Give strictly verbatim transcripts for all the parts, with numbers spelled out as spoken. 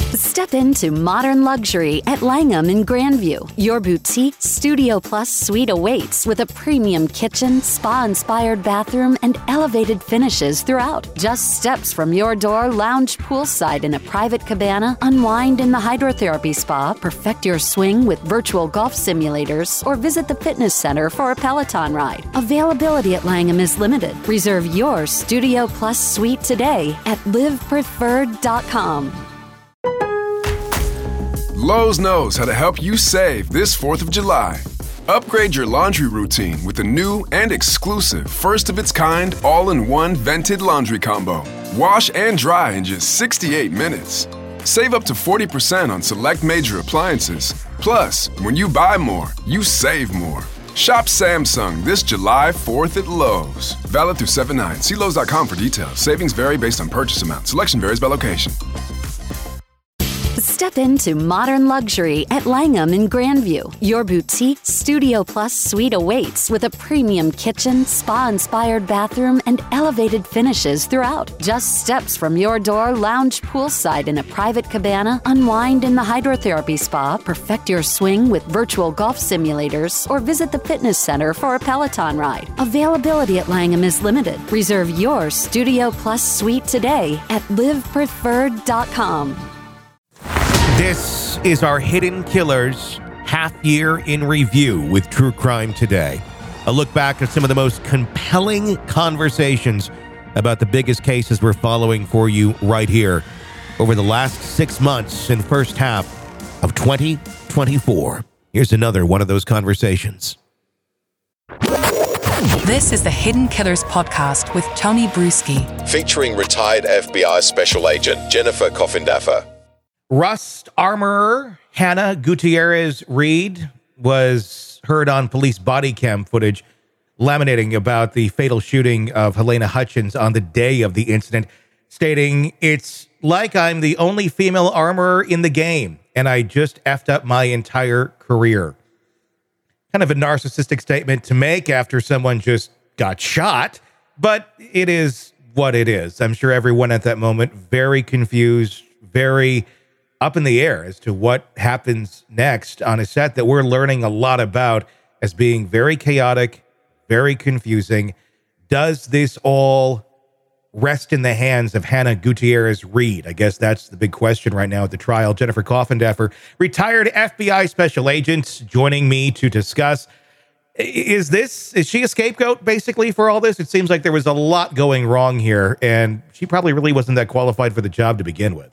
Step into modern luxury at Langham in Grandview. Your boutique Studio Plus suite awaits with a premium kitchen, spa-inspired bathroom, and elevated finishes throughout. Just steps from your door, lounge poolside in a private cabana, unwind in the hydrotherapy spa, perfect your swing with virtual golf simulators, or visit the fitness center for a Peloton ride. Availability at Langham is limited. Reserve your Studio Plus suite today at live preferred dot com. Lowe's knows how to help you save this fourth of July. Upgrade your laundry routine with the new and exclusive first-of-its-kind all-in-one vented laundry combo. Wash and dry in just sixty-eight minutes. Save up to forty percent on select major appliances. Plus, when you buy more, you save more. Shop Samsung this July fourth at Lowe's. Valid through seven nine. See Lowe's dot com for details. Savings vary based on purchase amount. Selection varies by location. Step into modern luxury at Langham in Grandview. Your boutique Studio Plus suite awaits with a premium kitchen, spa-inspired bathroom, and elevated finishes throughout. Just steps from your door, lounge poolside in a private cabana, unwind in the hydrotherapy spa, perfect your swing with virtual golf simulators, or visit the fitness center for a Peloton ride. Availability at Langham is limited. Reserve your Studio Plus suite today at live preferred dot com. This is our Hidden Killers half year in review with True Crime Today. A look back at some of the most compelling conversations about the biggest cases we're following for you right here over the last six months and first half of twenty twenty-four. Here's another one of those conversations. This is the Hidden Killers podcast with Tony Bruschi, featuring retired F B I Special Agent Jennifer Coffindaffer. Rust armorer Hannah Gutierrez Reed was heard on police body cam footage laminating about the fatal shooting of Helena Hutchins on the day of the incident, stating, "It's like I'm the only female armorer in the game, and I just effed up my entire career." Kind of a narcissistic statement to make after someone just got shot, but it is what it is. I'm sure everyone at that moment very confused, very up in the air as to what happens next on a set that we're learning a lot about as being very chaotic, very confusing. Does this all rest in the hands of Hannah Gutierrez Reed? I guess that's the big question right now at the trial. Jennifer Coffindaffer, retired F B I special agent, joining me to discuss. Is this, is she a scapegoat basically for all this? It seems like there was a lot going wrong here, and she probably really wasn't that qualified for the job to begin with.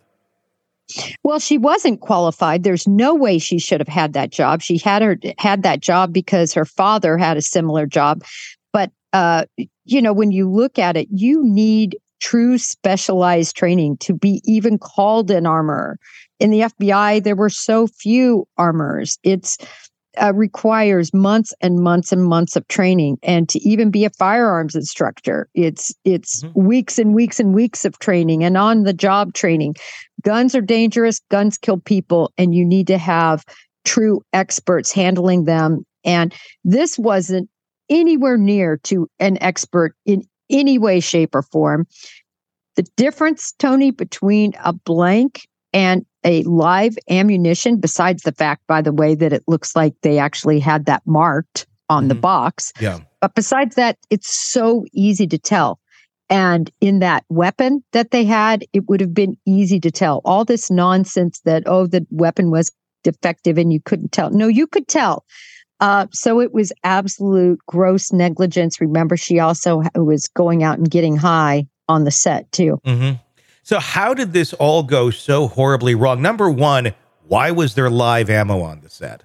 Well, she wasn't qualified. There's no way she should have had that job. She had her had that job because her father had a similar job. But, uh, you know, when you look at it, you need true specialized training to be even called an armorer. In the F B I, there were so few armorers. It's uh, requires months and months and months of training. And to even be a firearms instructor, it's it's mm-hmm. weeks and weeks and weeks of training and on the job training. Guns are dangerous. Guns kill people, and you need to have true experts handling them. And this wasn't anywhere near to an expert in any way, shape, or form. The difference, Tony, between a blank and a live ammunition, besides the fact, by the way, that it looks like they actually had that marked on mm-hmm. the box. Yeah. But besides that, it's so easy to tell. And in that weapon that they had, it would have been easy to tell. All this nonsense that, oh, the weapon was defective and you couldn't tell. No, you could tell. Uh, so it was absolute gross negligence. Remember, she also was going out and getting high on the set, too. Mm-hmm. So how did this all go so horribly wrong? Number one, why was there live ammo on the set?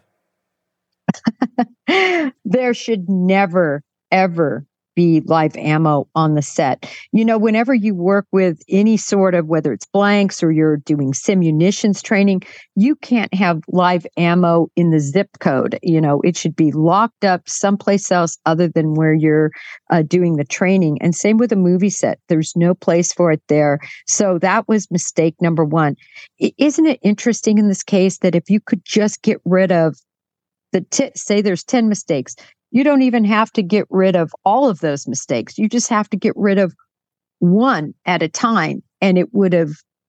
There should never, ever be live ammo on the set. You know, whenever you work with any sort of, whether it's blanks or you're doing simunitions training, you can't have live ammo in the zip code. You know, it should be locked up someplace else other than where you're uh, doing the training. And same with a movie set. There's no place for it there. So that was mistake number one. I- isn't it interesting in this case that if you could just get rid of the, t- say there's ten mistakes, you don't even have to get rid of all of those mistakes. You just have to get rid of one at a time, and it would have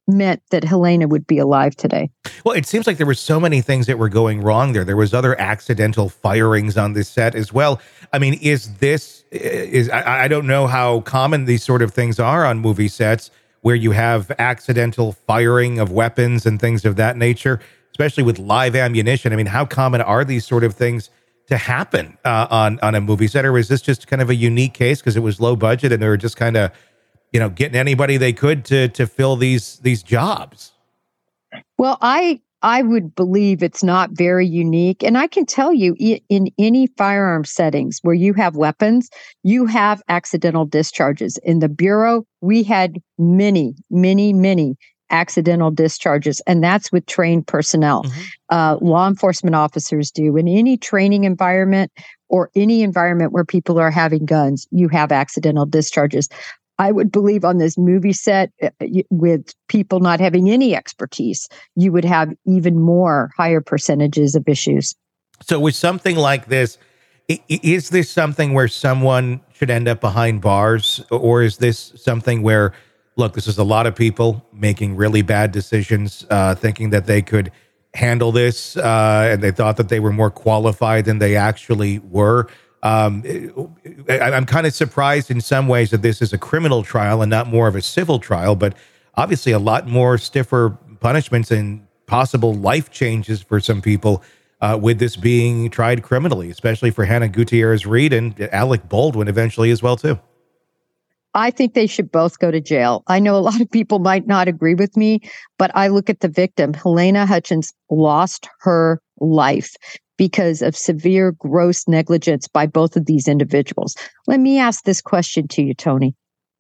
meant that Helena would be alive today. Well, it seems like there were so many things that were going wrong there. There was other accidental firings on this set as well. I mean, is this is I, I don't know how common these sort of things are on movie sets where you have accidental firing of weapons and things of that nature, especially with live ammunition. I mean, how common are these sort of things to happen uh, on on a movie set, or is this just kind of a unique case because it was low budget and they were just kind of, you know, getting anybody they could to to fill these these jobs? Well, I I would believe it's not very unique. And I can tell you, in any firearm settings where you have weapons, you have accidental discharges. In the Bureau, we had many, many, many accidental discharges, and that's with trained personnel. Mm-hmm. Uh, law enforcement officers do. In any training environment or any environment where people are having guns, you have accidental discharges. I would believe on this movie set, uh, with people not having any expertise, you would have even more higher percentages of issues. So with something like this, is this something where someone should end up behind bars, or is this something where, look, this is a lot of people making really bad decisions, uh, thinking that they could handle this, uh, and they thought that they were more qualified than they actually were? Um, I, I'm kind of surprised in some ways that this is a criminal trial and not more of a civil trial, but obviously a lot more stiffer punishments and possible life changes for some people uh, with this being tried criminally, especially for Hannah Gutierrez Reed and Alec Baldwin eventually as well, too. I think they should both go to jail. I know a lot of people might not agree with me, but I look at the victim. Helena Hutchins lost her life because of severe, gross negligence by both of these individuals. Let me ask this question to you, Tony.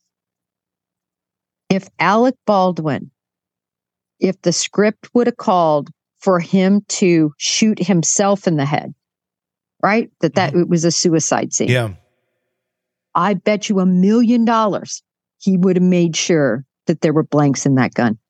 If Alec Baldwin, if the script would have called for him to shoot himself in the head, right? That that it was a suicide scene. Yeah. I bet you a million dollars he would have made sure that there were blanks in that gun.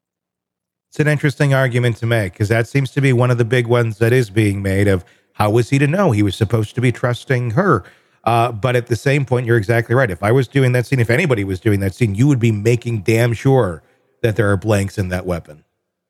It's an interesting argument to make, because that seems to be one of the big ones that is being made of how was he to know? He was supposed to be trusting her. Uh, but at the same point, you're exactly right. If I was doing that scene, if anybody was doing that scene, you would be making damn sure that there are blanks in that weapon.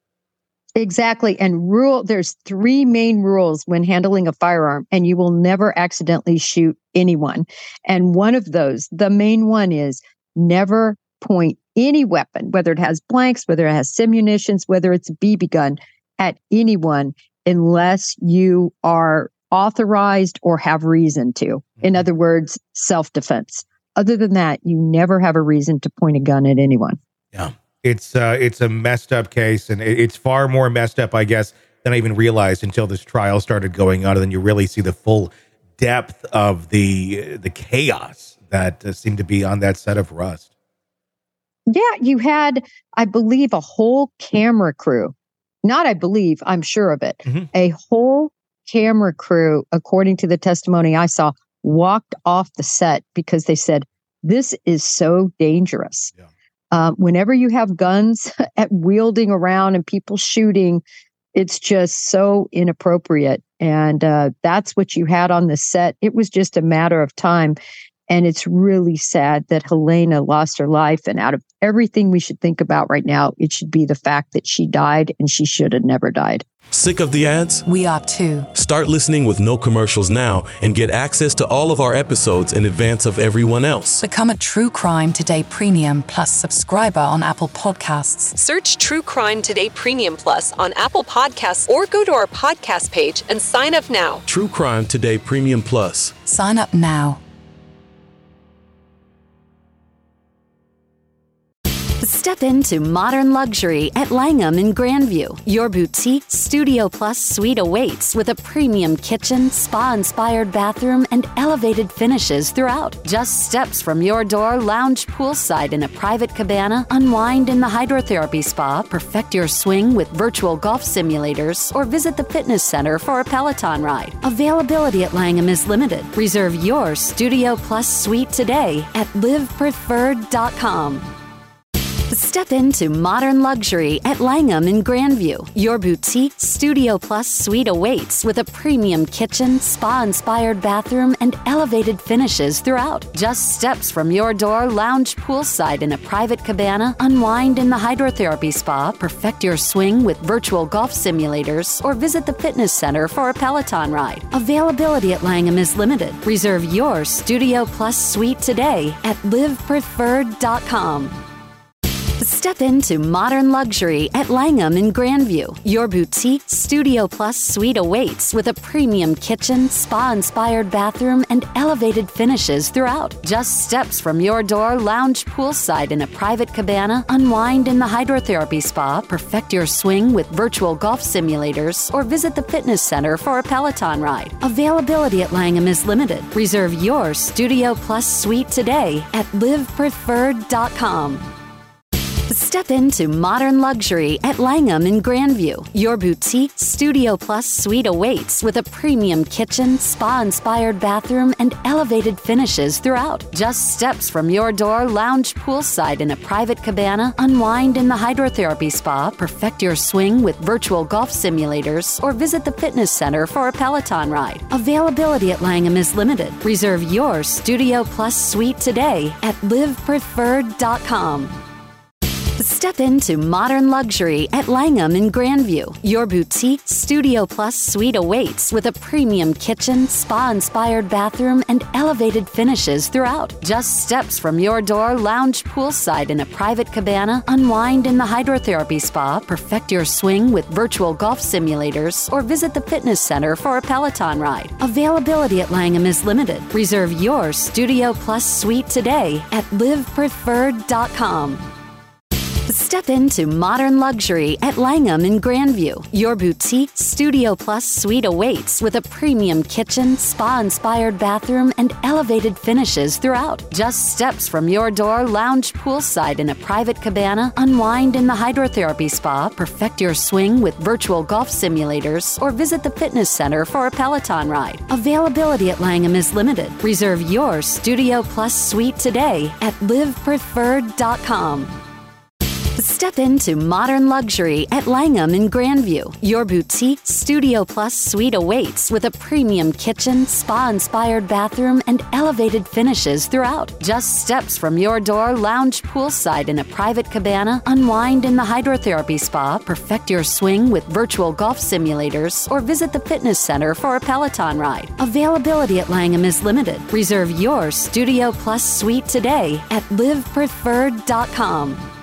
Exactly. And rule, there's three main rules when handling a firearm, and you will never accidentally shoot anyone. And one of those, the main one, is never point any weapon, whether it has blanks, whether it has simunitions, whether it's a B B gun, at anyone unless you are authorized or have reason to. In other words, self-defense. Other than that, you never have a reason to point a gun at anyone. Yeah. It's uh, it's a messed up case, and it's far more messed up, I guess, than I even realized until this trial started going on, and then you really see the full depth of the the chaos that uh, seemed to be on that set of Rust. Yeah, you had, I believe, a whole camera crew. Not I believe, I'm sure of it. Mm-hmm. A whole camera crew, according to the testimony I saw, walked off the set because they said, this is so dangerous. Yeah. Uh, whenever you have guns at wielding around and people shooting, it's just so inappropriate. And uh, that's what you had on the set. It was just a matter of time. And it's really sad that Helena lost her life. And out of everything we should think about right now, it should be the fact that she died, and she should have never died. Sick of the ads? We are too. Start listening with no commercials now and get access to all of our episodes in advance of everyone else. Become a True Crime Today Premium Plus subscriber on Apple Podcasts. Search True Crime Today Premium Plus on Apple Podcasts or go to our podcast page and sign up now. True Crime Today Premium Plus. Sign up now. Step into modern luxury at Langham in Grandview. Your boutique Studio Plus suite awaits with a premium kitchen, spa-inspired bathroom, and elevated finishes throughout. Just steps from your door, lounge poolside in a private cabana, unwind in the hydrotherapy spa, perfect your swing with virtual golf simulators, or visit the fitness center for a Peloton ride. Availability at Langham is limited. Reserve your Studio Plus suite today at live preferred dot com. Step into modern luxury at Langham in Grandview. Your boutique Studio Plus suite awaits with a premium kitchen, spa-inspired bathroom, and elevated finishes throughout. Just steps from your door, lounge poolside in a private cabana, unwind in the hydrotherapy spa, perfect your swing with virtual golf simulators, or visit the fitness center for a Peloton ride. Availability at Langham is limited. Reserve your Studio Plus suite today at live preferred dot com. Step into modern luxury at Langham in Grandview. Your boutique Studio Plus suite awaits with a premium kitchen, spa-inspired bathroom, and elevated finishes throughout. Just steps from your door, lounge poolside in a private cabana, unwind in the hydrotherapy spa, perfect your swing with virtual golf simulators, or visit the fitness center for a Peloton ride. Availability at Langham is limited. Reserve your Studio Plus suite today at live preferred dot com. Step into modern luxury at Langham in Grandview. Your boutique Studio Plus suite awaits with a premium kitchen, spa-inspired bathroom, and elevated finishes throughout. Just steps from your door, lounge poolside in a private cabana, unwind in the hydrotherapy spa, perfect your swing with virtual golf simulators, or visit the fitness center for a Peloton ride. Availability at Langham is limited. Reserve your Studio Plus suite today at live preferred dot com. Step into modern luxury at Langham in Grandview. Your boutique Studio Plus suite awaits with a premium kitchen, spa-inspired bathroom, and elevated finishes throughout. Just steps from your door, lounge poolside in a private cabana, unwind in the hydrotherapy spa, perfect your swing with virtual golf simulators, or visit the fitness center for a Peloton ride. Availability at Langham is limited. Reserve your Studio Plus suite today at live preferred dot com. Step into modern luxury at Langham in Grandview. Your boutique Studio Plus suite awaits with a premium kitchen, spa-inspired bathroom, and elevated finishes throughout. Just steps from your door, lounge poolside in a private cabana, unwind in the hydrotherapy spa, perfect your swing with virtual golf simulators, or visit the fitness center for a Peloton ride. Availability at Langham is limited. Reserve your Studio Plus suite today at live preferred dot com. Step into modern luxury at Langham in Grandview. Your boutique Studio Plus suite awaits with a premium kitchen, spa-inspired bathroom, and elevated finishes throughout. Just steps from your door, lounge poolside in a private cabana, unwind in the hydrotherapy spa, perfect your swing with virtual golf simulators, or visit the fitness center for a Peloton ride. Availability at Langham is limited. Reserve your Studio Plus suite today at live preferred dot com.